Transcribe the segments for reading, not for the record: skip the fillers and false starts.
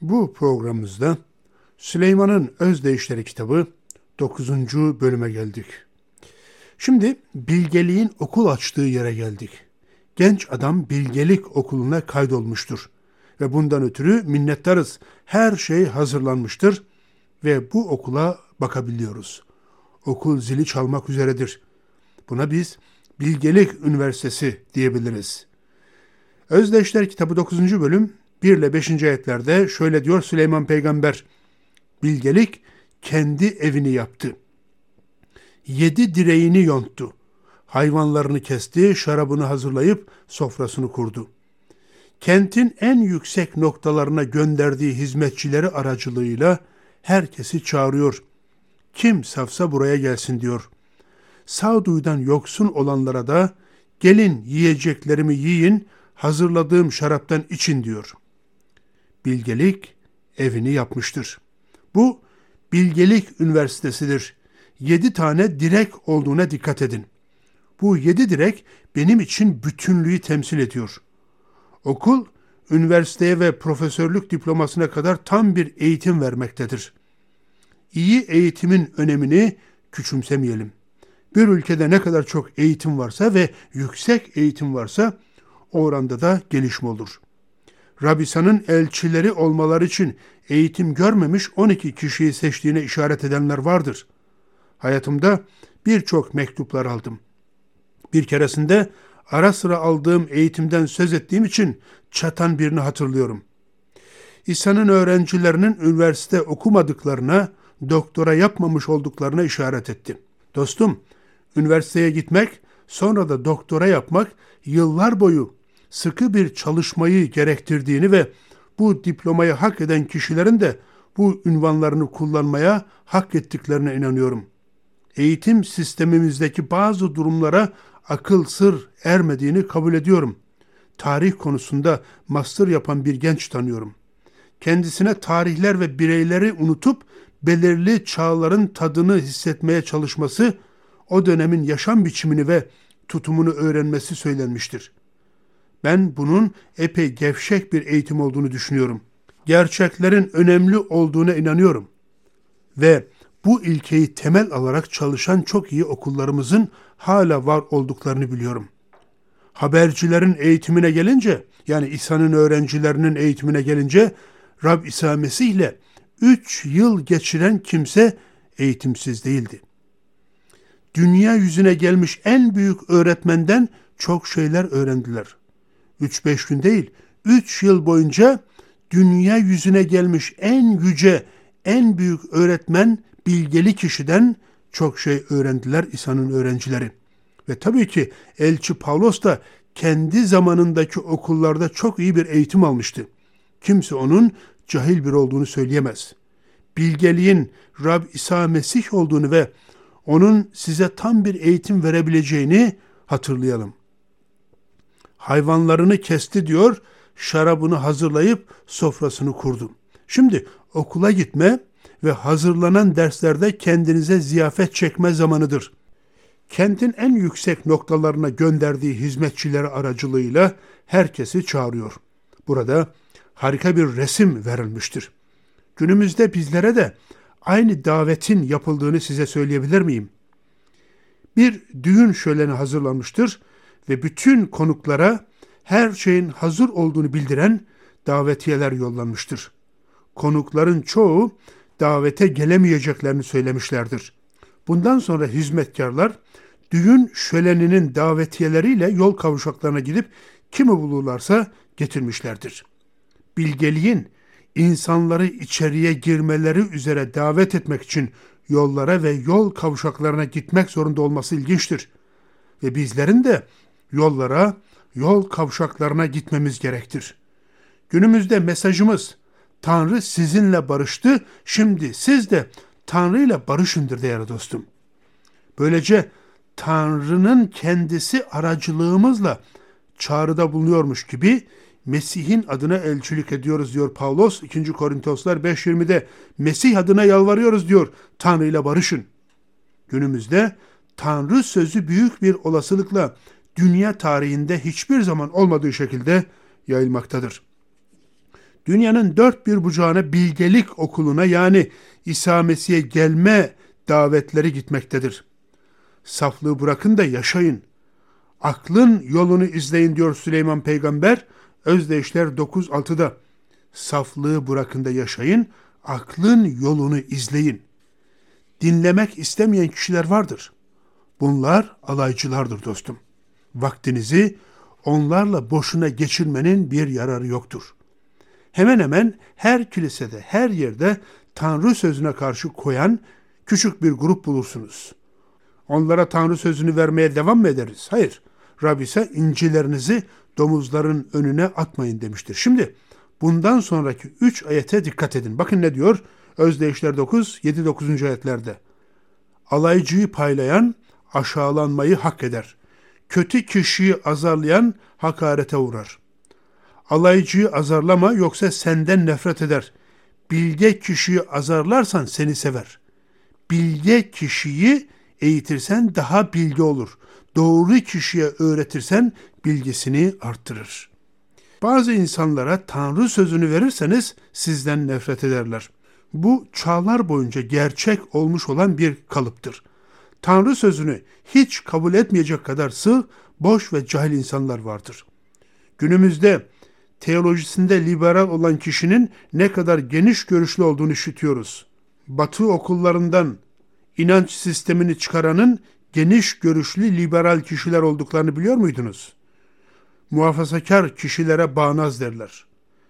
Bu programımızda Süleyman'ın Özdeyişleri kitabı 9. bölüme geldik. Şimdi bilgeliğin okul açtığı yere geldik. Genç adam bilgelik okuluna kaydolmuştur ve bundan ötürü minnettarız. Her şey hazırlanmıştır ve bu okula bakabiliyoruz. Okul zili çalmak üzeredir. Buna biz Bilgelik Üniversitesi diyebiliriz. Özdeşler kitabı 9. bölüm 1 ile 5. ayetlerde şöyle diyor Süleyman Peygamber: Bilgelik kendi evini yaptı. 7 direğini yonttu. Hayvanlarını kesti, şarabını hazırlayıp sofrasını kurdu. Kentin en yüksek noktalarına gönderdiği hizmetçileri aracılığıyla herkesi çağırıyor. Kim safsa buraya gelsin diyor. Sağduyudan yoksun olanlara da gelin yiyeceklerimi yiyin, hazırladığım şaraptan için diyor. Bilgelik evini yapmıştır. Bu Bilgelik Üniversitesi'dir. 7 tane direk olduğuna dikkat edin. Bu 7 direk benim için bütünlüğü temsil ediyor. Okul, üniversiteye ve profesörlük diplomasına kadar tam bir eğitim vermektedir. İyi eğitimin önemini küçümsemeyelim. Bir ülkede ne kadar çok eğitim varsa ve yüksek eğitim varsa o oranda da gelişme olur. Rabbisa'nın elçileri olmaları için eğitim görmemiş 12 kişiyi seçtiğine işaret edenler vardır. Hayatımda birçok mektuplar aldım. Bir keresinde ara sıra aldığım eğitimden söz ettiğim için çatan birini hatırlıyorum. İsa'nın öğrencilerinin üniversite okumadıklarına, doktora yapmamış olduklarına işaret etti. Dostum, üniversiteye gitmek, sonra da doktora yapmak yıllar boyu sıkı bir çalışmayı gerektirdiğini ve bu diplomayı hak eden kişilerin de bu ünvanlarını kullanmaya hak ettiklerine inanıyorum. Eğitim sistemimizdeki bazı durumlara akıl sır ermediğini kabul ediyorum. Tarih konusunda master yapan bir genç tanıyorum. Kendisine tarihler ve bireyleri unutup belirli çağların tadını hissetmeye çalışması, o dönemin yaşam biçimini ve tutumunu öğrenmesi söylenmiştir. Ben bunun epey gevşek bir eğitim olduğunu düşünüyorum. Gerçeklerin önemli olduğuna inanıyorum. Ve bu ilkeyi temel alarak çalışan çok iyi okullarımızın hala var olduklarını biliyorum. Habercilerin eğitimine gelince, yani İsa'nın öğrencilerinin eğitimine gelince, Rab İsa Mesih ile 3 yıl geçiren kimse eğitimsiz değildi. Dünya yüzüne gelmiş en büyük öğretmenden çok şeyler öğrendiler. 3-5 gün değil, 3 yıl boyunca dünya yüzüne gelmiş en yüce, en büyük öğretmen, bilgeli kişiden çok şey öğrendiler İsa'nın öğrencileri. Ve tabii ki Elçi Pavlos da kendi zamanındaki okullarda çok iyi bir eğitim almıştı. Kimse onun cahil biri olduğunu söyleyemez. Bilgeliğin Rab İsa Mesih olduğunu ve onun size tam bir eğitim verebileceğini hatırlayalım. Hayvanlarını kesti diyor, şarabını hazırlayıp sofrasını kurdu. Şimdi okula gitme ve hazırlanan derslerde kendinize ziyafet çekme zamanıdır. Kentin en yüksek noktalarına gönderdiği hizmetçileri aracılığıyla herkesi çağırıyor. Burada harika bir resim verilmiştir. Günümüzde bizlere de aynı davetin yapıldığını size söyleyebilir miyim? Bir düğün şöleni hazırlanmıştır ve bütün konuklara her şeyin hazır olduğunu bildiren davetiyeler yollanmıştır. Konukların çoğu davete gelemeyeceklerini söylemişlerdir. Bundan sonra hizmetkarlar düğün şöleninin davetiyeleriyle yol kavşaklarına gidip kimi bulurlarsa getirmişlerdir. Bilgeliğin insanları içeriye girmeleri üzere davet etmek için yollara ve yol kavşaklarına gitmek zorunda olması ilginçtir. Ve bizlerin de yollara, yol kavşaklarına gitmemiz gerektir. Günümüzde mesajımız Tanrı sizinle barıştı, şimdi siz de Tanrı ile barışındır değerli dostum. Böylece Tanrı'nın kendisi aracılığımızla çağrıda bulunuyormuş gibi Mesih'in adına elçilik ediyoruz diyor Pavlos 2. Korintoslar 5.20'de. Mesih adına yalvarıyoruz diyor, Tanrı ile barışın. Günümüzde Tanrı sözü büyük bir olasılıkla dünya tarihinde hiçbir zaman olmadığı şekilde yayılmaktadır. Dünyanın dört bir bucağına bilgelik okuluna yani İsa Mesih'e gelme davetleri gitmektedir. Saflığı bırakın da yaşayın. Aklın yolunu izleyin diyor Süleyman Peygamber. Özdeyişler 9.6'da. Saflığı bırakın da yaşayın, aklın yolunu izleyin. Dinlemek istemeyen kişiler vardır. Bunlar alaycılardır dostum. Vaktinizi onlarla boşuna geçirmenin bir yararı yoktur. Hemen hemen her kilisede, her yerde Tanrı sözüne karşı koyan küçük bir grup bulursunuz. Onlara Tanrı sözünü vermeye devam mı ederiz? Hayır. Rab ise incilerinizi domuzların önüne atmayın demiştir. Şimdi bundan sonraki 3 ayete dikkat edin. Bakın ne diyor? Özdeyişler 9, 7-9. ayetlerde. Alaycıyı paylayan aşağılanmayı hak eder. Kötü kişiyi azarlayan hakarete uğrar. Alaycıyı azarlama yoksa senden nefret eder. Bilge kişiyi azarlarsan seni sever. Bilge kişiyi eğitirsen daha bilge olur. Doğru kişiye öğretirsen bilgisini arttırır. Bazı insanlara Tanrı sözünü verirseniz sizden nefret ederler. Bu çağlar boyunca gerçek olmuş olan bir kalıptır. Tanrı sözünü hiç kabul etmeyecek kadar sığ, boş ve cahil insanlar vardır. Günümüzde teolojisinde liberal olan kişinin ne kadar geniş görüşlü olduğunu işitiyoruz. Batı okullarından inanç sistemini çıkaranın geniş görüşlü liberal kişiler olduklarını biliyor muydunuz? Muhafazakar kişilere bağnaz derler.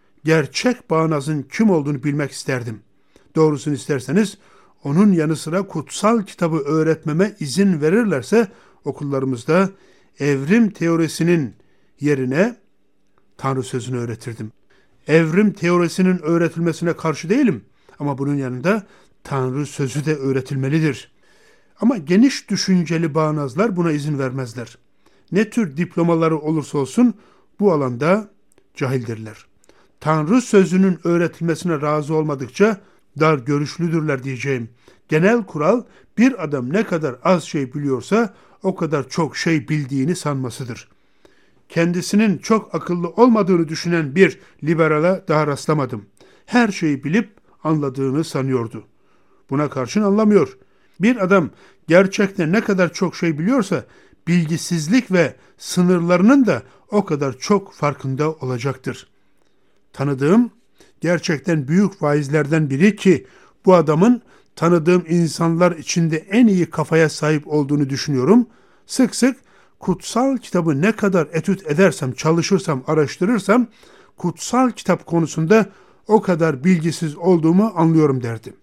Gerçek bağnazın kim olduğunu bilmek isterdim. Doğrusunu isterseniz onun yanı sıra kutsal kitabı öğretmeme izin verirlerse okullarımızda evrim teorisinin yerine Tanrı sözünü öğretirdim. Evrim teorisinin öğretilmesine karşı değilim ama bunun yanında Tanrı sözü de öğretilmelidir. Ama geniş düşünceli bağnazlar buna izin vermezler. Ne tür diplomaları olursa olsun bu alanda cahildirler. Tanrı sözünün öğretilmesine razı olmadıkça dar görüşlüdürler diyeceğim. Genel kural bir adam ne kadar az şey biliyorsa o kadar çok şey bildiğini sanmasıdır. Kendisinin çok akıllı olmadığını düşünen bir liberala daha rastlamadım. Her şeyi bilip anladığını sanıyordu. Buna karşın anlamıyor. Bir adam gerçekten ne kadar çok şey biliyorsa bilgisizlik ve sınırlarının da o kadar çok farkında olacaktır. Tanıdığım gerçekten büyük vaizlerden biri ki bu adamın tanıdığım insanlar içinde en iyi kafaya sahip olduğunu düşünüyorum. Sık sık kutsal kitabı ne kadar etüt edersem, çalışırsam, araştırırsam kutsal kitap konusunda o kadar bilgisiz olduğumu anlıyorum derdi.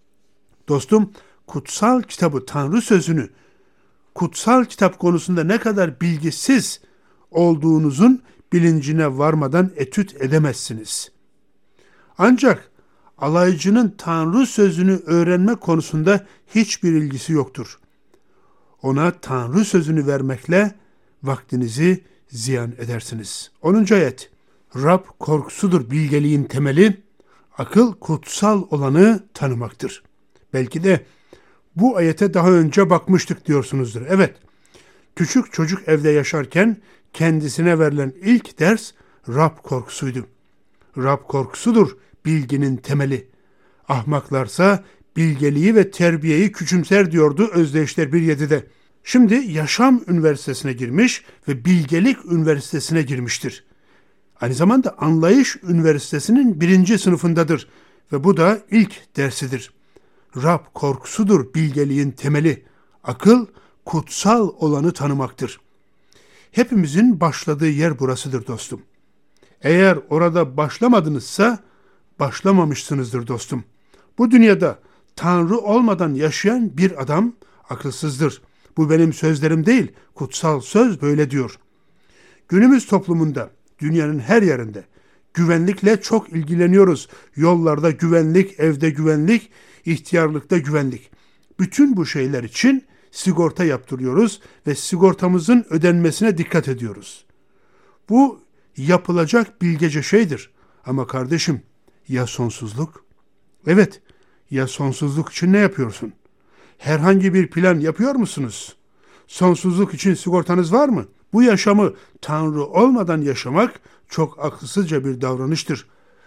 Dostum, kutsal kitabı, Tanrı sözünü, kutsal kitap konusunda ne kadar bilgisiz olduğunuzun bilincine varmadan etüt edemezsiniz. Ancak alaycının Tanrı sözünü öğrenme konusunda hiçbir ilgisi yoktur. Ona Tanrı sözünü vermekle vaktinizi ziyan edersiniz. 10. ayet. Rab korkusudur bilgeliğin temeli, akıl kutsal olanı tanımaktır. Belki de bu ayete daha önce bakmıştık diyorsunuzdur. Evet, küçük çocuk evde yaşarken kendisine verilen ilk ders Rab korkusuydu. Rab korkusudur bilginin temeli. Ahmaklarsa bilgeliği ve terbiyeyi küçümser diyordu Özdeyişler 1.7'de. Şimdi Yaşam Üniversitesi'ne girmiş ve Bilgelik Üniversitesi'ne girmiştir. Aynı zamanda Anlayış Üniversitesi'nin 1. sınıfındadır ve bu da ilk dersidir. Rab korkusudur bilgeliğin temeli. Akıl kutsal olanı tanımaktır. Hepimizin başladığı yer burasıdır dostum. Eğer orada başlamadınızsa başlamamışsınızdır dostum. Bu dünyada Tanrı olmadan yaşayan bir adam akılsızdır. Bu benim sözlerim değil, kutsal söz böyle diyor. Günümüz toplumunda, dünyanın her yerinde güvenlikle çok ilgileniyoruz. Yollarda güvenlik, evde güvenlik, ihtiyarlıkta güvenlik. Bütün bu şeyler için sigorta yaptırıyoruz ve sigortamızın ödenmesine dikkat ediyoruz. Bu yapılacak bilgece şeydir. Ama kardeşim, ya sonsuzluk? Evet, ya sonsuzluk için ne yapıyorsun? Herhangi bir plan yapıyor musunuz? Sonsuzluk için sigortanız var mı? Bu yaşamı Tanrı olmadan yaşamak çok akılsızca bir davranıştır.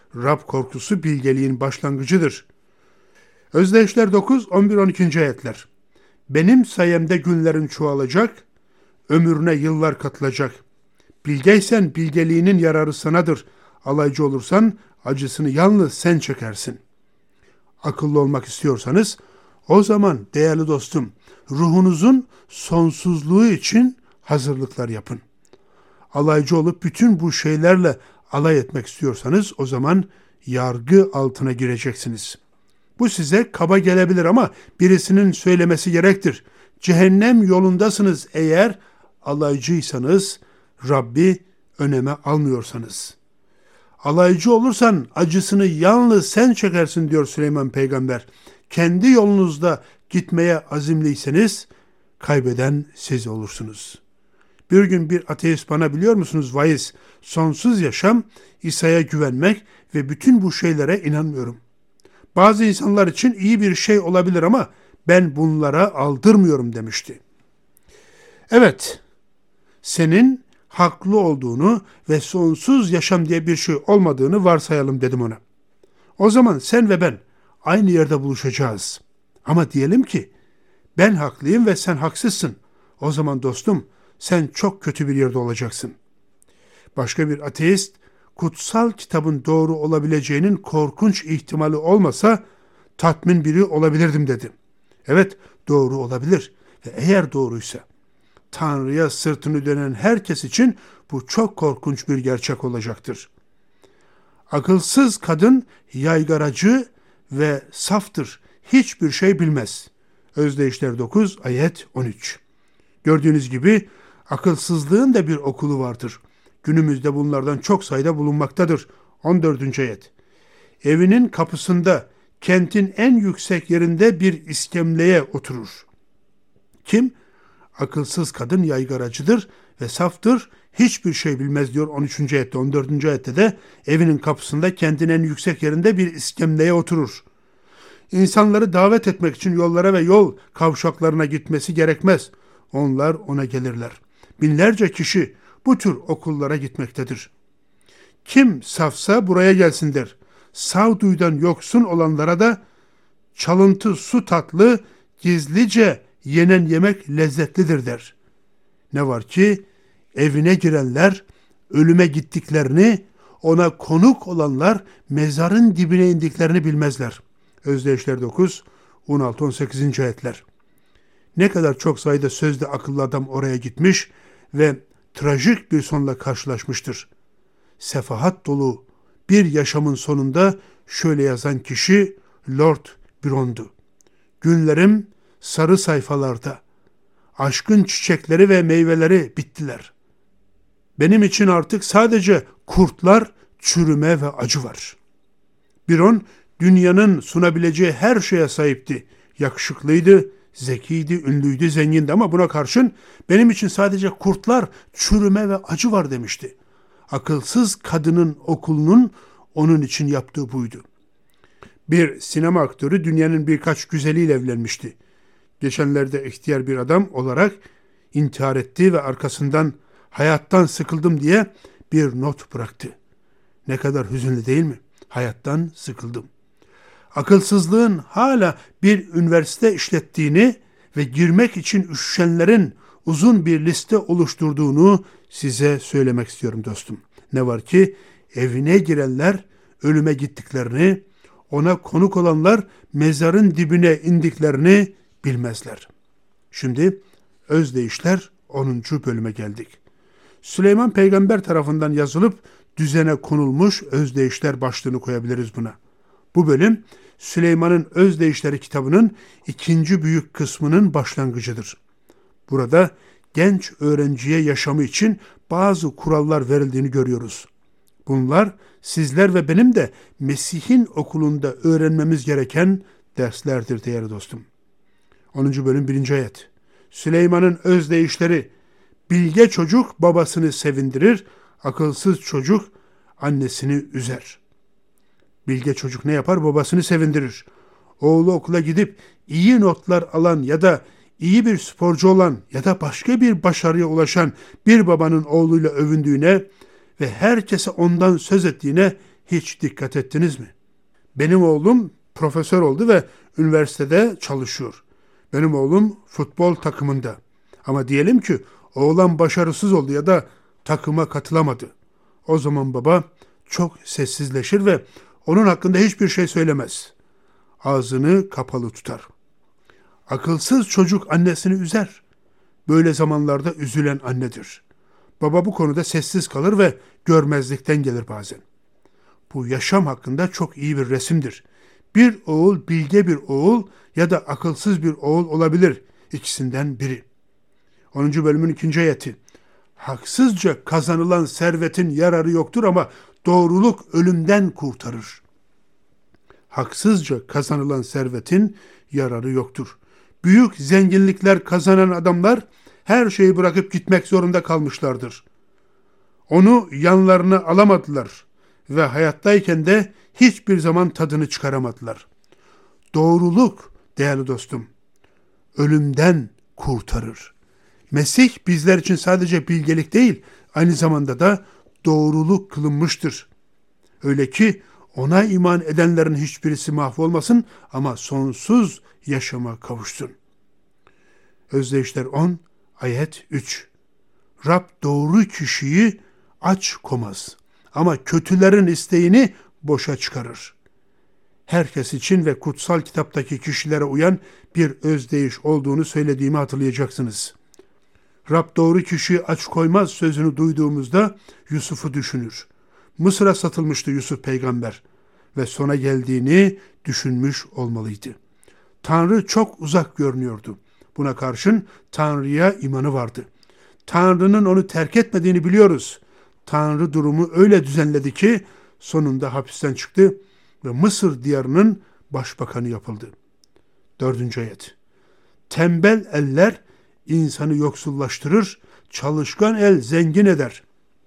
Rab korkusu bilgeliğin başlangıcıdır. Özdeyişler 9, 11, 12. ayetler. Benim sayemde günlerin çoğalacak, ömrüne yıllar katılacak. Bilgeysen bilgeliğinin yararı sanadır. Alaycı olursan acısını yalnız sen çekersin. Akıllı olmak istiyorsanız o zaman değerli dostum, ruhunuzun sonsuzluğu için hazırlıklar yapın. Alaycı olup bütün bu şeylerle alay etmek istiyorsanız o zaman yargı altına gireceksiniz. Bu size kaba gelebilir ama birisinin söylemesi gerektir. Cehennem yolundasınız eğer alaycıysanız, Rabbi öneme almıyorsanız. Alaycı olursan acısını yalnız sen çekersin diyor Süleyman Peygamber. Kendi yolunuzda gitmeye azimliyseniz kaybeden siz olursunuz. Bir gün bir ateist bana biliyor musunuz vaiz, sonsuz yaşam, İsa'ya güvenmek ve bütün bu şeylere inanmıyorum. Bazı insanlar için iyi bir şey olabilir ama ben bunlara aldırmıyorum demişti. Evet, senin haklı olduğunu ve sonsuz yaşam diye bir şey olmadığını varsayalım dedim ona. O zaman sen ve ben aynı yerde buluşacağız. Ama diyelim ki ben haklıyım ve sen haksızsın. O zaman dostum sen çok kötü bir yerde olacaksın. Başka bir ateist kutsal kitabın doğru olabileceğinin korkunç ihtimali olmasa tatmin biri olabilirdim dedi. Evet doğru olabilir ve eğer doğruysa Tanrı'ya sırtını dönen herkes için bu çok korkunç bir gerçek olacaktır. Akılsız kadın yaygaracı ve saftır. Hiçbir şey bilmez. Özdeyişler 9 ayet 13. Gördüğünüz gibi akılsızlığın da bir okulu vardır. Günümüzde bunlardan çok sayıda bulunmaktadır. 14. ayet. Evinin kapısında kentin en yüksek yerinde bir iskemleye oturur. Kim? Akılsız kadın yaygaracıdır ve saftır, hiçbir şey bilmez diyor 13. ayette. 14. ayette de evinin kapısında kentin en yüksek yerinde bir iskemleye oturur. İnsanları davet etmek için yollara ve yol kavşaklarına gitmesi gerekmez. Onlar ona gelirler. Binlerce kişi bu tür okullara gitmektedir. Kim safsa buraya gelsin der. Sağduyudan yoksun olanlara da çalıntı su tatlı, gizlice yenen yemek lezzetlidir der. Ne var ki evine girenler ölüme gittiklerini, ona konuk olanlar mezarın dibine indiklerini bilmezler. Özdeyişler 9, 16-18. ayetler. Ne kadar çok sayıda sözde akıllı adam oraya gitmiş ve trajik bir sonla karşılaşmıştır. Sefahat dolu bir yaşamın sonunda şöyle yazan kişi Lord Byron'du. Günlerim sarı sayfalarda, aşkın çiçekleri ve meyveleri bittiler. Benim için artık sadece kurtlar, çürüme ve acı var. Byron dünyanın sunabileceği her şeye sahipti. Yakışıklıydı, zekiydi, ünlüydü, zengindi ama buna karşın benim için sadece kurtlar, çürüme ve acı var demişti. Akılsız kadının okulunun onun için yaptığı buydu. Bir sinema aktörü dünyanın birkaç güzeliyle evlenmişti. Geçenlerde ihtiyar bir adam olarak intihar etti ve arkasından hayattan sıkıldım diye bir not bıraktı. Ne kadar hüzünlü değil mi? Hayattan sıkıldım. Akılsızlığın hala bir üniversite işlettiğini ve girmek için üşüşenlerin uzun bir liste oluşturduğunu size söylemek istiyorum dostum. Ne var ki evine girenler ölüme gittiklerini, ona konuk olanlar mezarın dibine indiklerini bilmezler. Şimdi Özdeyişler 10. bölüme geldik. Süleyman Peygamber tarafından yazılıp düzene konulmuş özdeyişler başlığını koyabiliriz buna. Bu bölüm Süleyman'ın Özdeyişleri kitabının 2. büyük kısmının başlangıcıdır. Burada genç öğrenciye yaşamı için bazı kurallar verildiğini görüyoruz. Bunlar sizler ve benim de Mesih'in okulunda öğrenmemiz gereken derslerdir değerli dostum. 10. bölüm 1. ayet. Süleyman'ın özdeyişleri: bilge çocuk babasını sevindirir, akılsız çocuk annesini üzer. Bilge çocuk ne yapar? Babasını sevindirir. Oğlu okula gidip iyi notlar alan ya da iyi bir sporcu olan ya da başka bir başarıya ulaşan bir babanın oğluyla övündüğüne ve herkese ondan söz ettiğine Hiç dikkat ettiniz mi? Benim oğlum profesör oldu ve üniversitede çalışıyor. Benim oğlum futbol takımında. Ama diyelim ki oğlan başarısız oldu ya da takıma katılamadı. O zaman baba çok sessizleşir ve onun hakkında hiçbir şey söylemez. Ağzını kapalı tutar. Akılsız çocuk annesini üzer. Böyle zamanlarda üzülen annedir. Baba bu konuda sessiz kalır ve görmezlikten gelir bazen. Bu yaşam hakkında çok iyi bir resimdir. Bir oğul bilge bir oğul ya da akılsız bir oğul olabilir. İkisinden biri. 10. bölümün 2. ayeti. Haksızca kazanılan servetin yararı yoktur ama doğruluk ölümden kurtarır. Haksızca kazanılan servetin yararı yoktur. Büyük zenginlikler kazanan adamlar her şeyi bırakıp gitmek zorunda kalmışlardır. Onu yanlarına alamadılar ve hayattayken de hiçbir zaman tadını çıkaramadılar. Doğruluk, değerli dostum, ölümden kurtarır. Mesih bizler için sadece bilgelik değil, aynı zamanda da doğruluk kılınmıştır. Öyle ki ona iman edenlerin hiçbirisi mahvolmasın ama sonsuz yaşama kavuşsun. Özdeyişler 10, ayet 3. Rab doğru kişiyi aç komaz ama kötülerin isteğini boşa çıkarır. Herkes için ve kutsal kitaptaki kişilere uyan bir özdeyiş olduğunu söylediğimi hatırlayacaksınız. Rab doğru kişiyi aç koymaz sözünü duyduğumuzda Yusuf'u düşünür. Mısır'a satılmıştı Yusuf peygamber ve sona geldiğini düşünmüş olmalıydı. Tanrı çok uzak görünüyordu. Buna karşın Tanrı'ya imanı vardı. Tanrı'nın onu terk etmediğini biliyoruz. Tanrı durumu öyle düzenledi ki sonunda hapisten çıktı ve Mısır diyarının başbakanı yapıldı. 4. ayet. Tembel eller insanı yoksullaştırır, çalışkan el zengin eder.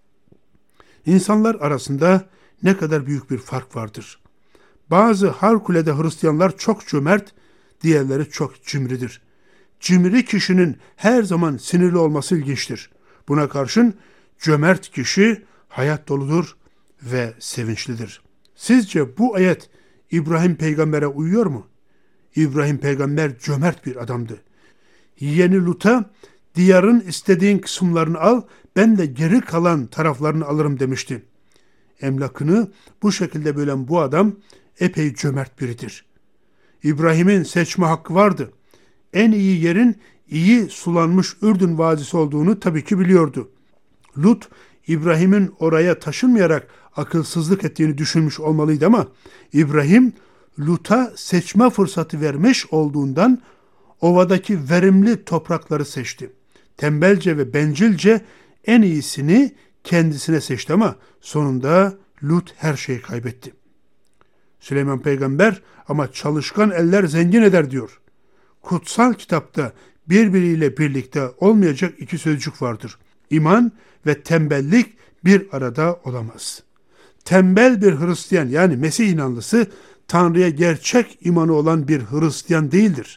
İnsanlar arasında ne kadar büyük bir fark vardır. Bazı harikulade Hristiyanlar çok cömert, diğerleri çok cimridir. Cimri kişinin her zaman sinirli olması ilginçtir. Buna karşın cömert kişi hayat doludur ve sevinçlidir. Sizce bu ayet İbrahim peygambere uyuyor mu? İbrahim peygamber cömert bir adamdı. Yeğeni Lut'a diyarın istediğin kısımlarını al, ben de geri kalan taraflarını alırım demişti. Emlakını bu şekilde bölen bu adam epey cömert biridir. İbrahim'in seçme hakkı vardı. En iyi yerin iyi sulanmış Ürdün Vadisi olduğunu tabii ki biliyordu. Lut, İbrahim'in oraya taşınmayarak akılsızlık ettiğini düşünmüş olmalıydı ama İbrahim, Lut'a seçme fırsatı vermiş olduğundan ovadaki verimli toprakları seçti. Tembelce ve bencilce en iyisini kendisine seçti ama sonunda Lut her şeyi kaybetti. Süleyman peygamber ama çalışkan eller zengin eder diyor. Kutsal kitapta birbiriyle birlikte olmayacak iki sözcük vardır. İman ve tembellik bir arada olamaz. Tembel bir Hristiyan yani Mesih inanlısı Tanrı'ya gerçek imanı olan bir Hristiyan değildir.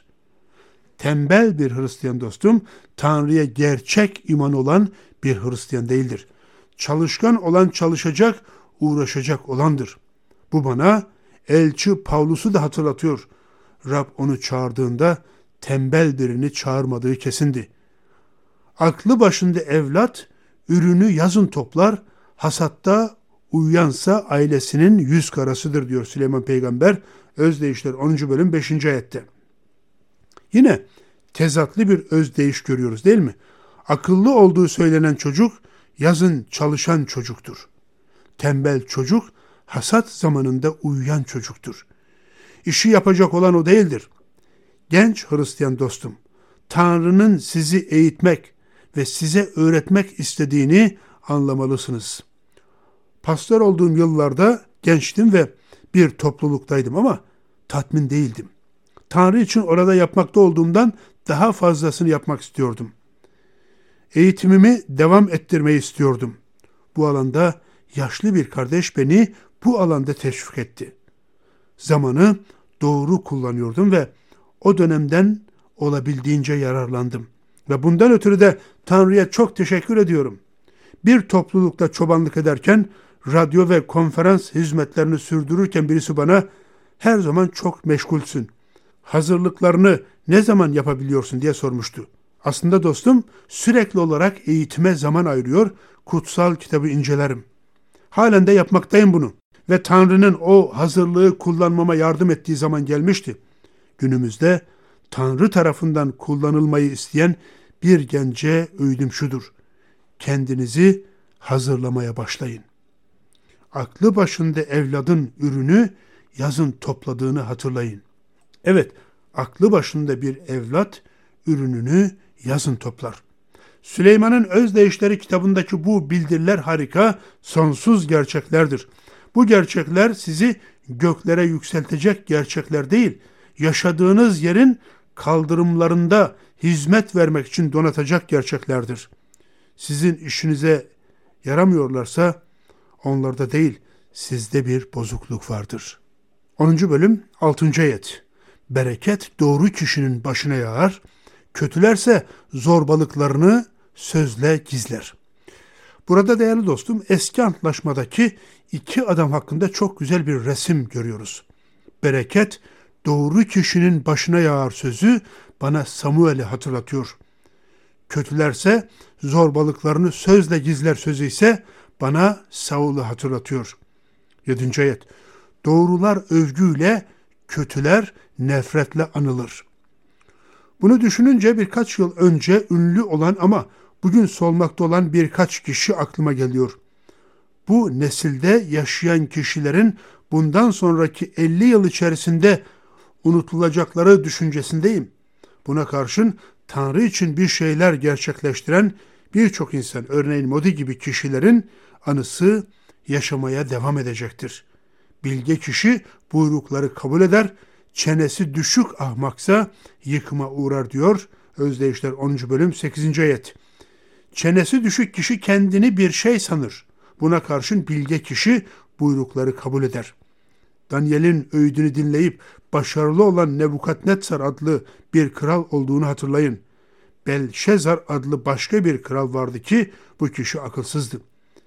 Tembel bir Hristiyan dostum Tanrı'ya gerçek imanı olan bir Hristiyan değildir. Çalışkan olan çalışacak, uğraşacak olandır. Bu bana elçi Pavlus'u da hatırlatıyor. Rab onu çağırdığında tembel birini çağırmadığı kesindi. Aklı başında evlat, ürünü yazın toplar, hasatta uyuyansa ailesinin yüz karasıdır diyor Süleyman peygamber. Özdeyişler 10. bölüm 5. ayette. Yine tezatlı bir özdeyiş görüyoruz değil mi? Akıllı olduğu söylenen çocuk yazın çalışan çocuktur. Tembel çocuk hasat zamanında uyuyan çocuktur. İşi yapacak olan o değildir. Genç Hristiyan dostum, Tanrı'nın sizi eğitmek ve size öğretmek istediğini anlamalısınız. Pastör olduğum yıllarda gençtim ve bir topluluktaydım ama tatmin değildim. Tanrı için orada yapmakta olduğumdan daha fazlasını yapmak istiyordum. Eğitimimi devam ettirmeyi istiyordum. Bu alanda yaşlı bir kardeş beni bu alanda teşvik etti. Zamanı doğru kullanıyordum ve o dönemden olabildiğince yararlandım. Ve bundan ötürü de Tanrı'ya çok teşekkür ediyorum. Bir toplulukta çobanlık ederken radyo ve konferans hizmetlerini sürdürürken birisi bana her zaman çok meşgulsün. Hazırlıklarını ne zaman yapabiliyorsun diye sormuştu. Aslında dostum sürekli olarak eğitime zaman ayırıyor, kutsal kitabı incelerim. Halen de yapmaktayım bunu. Ve Tanrı'nın o hazırlığı kullanmama yardım ettiği zaman gelmişti. Günümüzde Tanrı tarafından kullanılmayı isteyen bir gence öğüdüm şudur. Kendinizi hazırlamaya başlayın. Aklı başında evladın ürünü yazın topladığını hatırlayın. Evet, aklı başında bir evlat ürününü yazın toplar. Süleyman'ın Özdeyişleri kitabındaki bu bildiriler harika, sonsuz gerçeklerdir. Bu gerçekler sizi göklere yükseltecek gerçekler değil, yaşadığınız yerin kaldırımlarında hizmet vermek için donatacak gerçeklerdir. Sizin işinize yaramıyorlarsa onlarda değil, sizde bir bozukluk vardır. 10. bölüm 6. ayet. Bereket doğru kişinin başına yağar, kötülerse zorbalıklarını sözle gizler. Burada değerli dostum eski antlaşmadaki iki adam hakkında çok güzel bir resim görüyoruz. Bereket doğru kişinin başına yağar sözü bana Samuel'i hatırlatıyor. Kötülerse zorbalıklarını sözle gizler sözü ise bana Saul'u hatırlatıyor. 7. ayet. Doğrular övgüyle, kötüler nefretle anılır. Bunu düşününce birkaç yıl önce ünlü olan ama bugün solmakta olan birkaç kişi aklıma geliyor. Bu nesilde yaşayan kişilerin bundan sonraki 50 yıl içerisinde unutulacakları düşüncesindeyim. Buna karşın Tanrı için bir şeyler gerçekleştiren birçok insan, örneğin Modi gibi kişilerin anısı yaşamaya devam edecektir. Bilge kişi buyrukları kabul eder, çenesi düşük ahmaksa yıkıma uğrar diyor. Özdeyişler 10. bölüm 8. ayet. Çenesi düşük kişi kendini bir şey sanır. Buna karşın bilge kişi buyrukları kabul eder. Daniel'in öğüdünü dinleyip başarılı olan Nebukadnetsar adlı bir kral olduğunu hatırlayın. Belşezar adlı başka bir kral vardı ki bu kişi akılsızdı.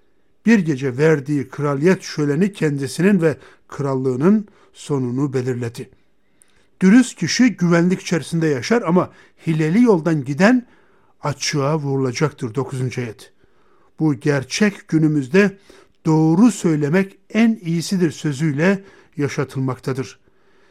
Bir gece verdiği kraliyet şöleni kendisinin ve krallığının sonunu belirledi. Dürüst kişi güvenlik içerisinde yaşar ama hileli yoldan giden açığa vurulacaktır. 9. ayet. Bu gerçek günümüzde doğru söylemek en iyisidir sözüyle yaşatılmaktadır.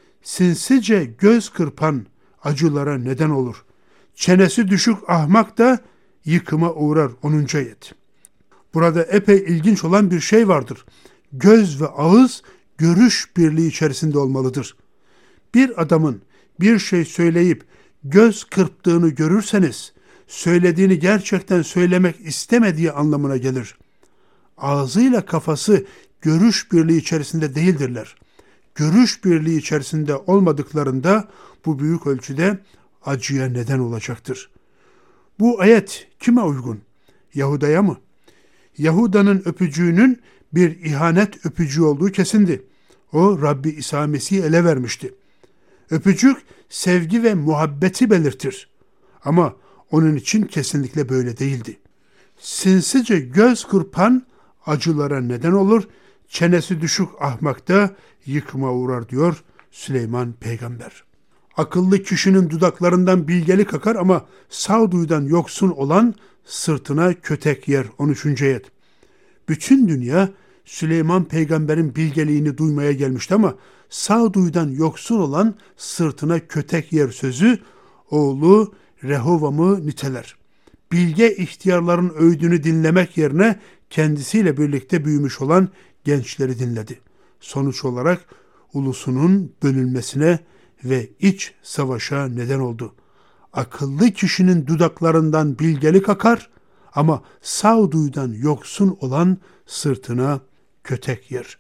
Sinsice göz kırpan acılara neden olur. Çenesi düşük ahmak da yıkıma uğrar. 10. ayet. Burada epey ilginç olan bir şey vardır. Göz ve ağız görüş birliği içerisinde olmalıdır. Bir adamın bir şey söyleyip göz kırptığını görürseniz, söylediğini gerçekten söylemek istemediği anlamına gelir. Ağzıyla kafası görüş birliği içerisinde değildirler. Görüş birliği içerisinde olmadıklarında bu büyük ölçüde acıya neden olacaktır. Bu ayet kime uygun? Yahuda'ya mı? Yahuda'nın öpücüğünün bir ihanet öpücüğü olduğu kesindi. O Rabbi İsa Mesih'i ele vermişti. Öpücük sevgi ve muhabbeti belirtir. Ama onun için kesinlikle böyle değildi. Sinsice göz kırpan acılara neden olur, çenesi düşük ahmak da yıkıma uğrar diyor Süleyman peygamber. Akıllı kişinin dudaklarından bilgelik akar ama sağduyudan yoksun olan sırtına kötek yer. 13. ayet. Bütün dünya Süleyman peygamberin bilgeliğini duymaya gelmişti ama sağduyudan yoksun olan sırtına kötek yer sözü oğlu Rehovam'ı niteler. Bilge ihtiyarların öğüdünü dinlemek yerine kendisiyle birlikte büyümüş olan gençleri dinledi. Sonuç olarak ulusunun bölünmesine ve iç savaşa neden oldu. Akıllı kişinin dudaklarından bilgelik akar ama sağduyudan yoksun olan sırtına kötek yer.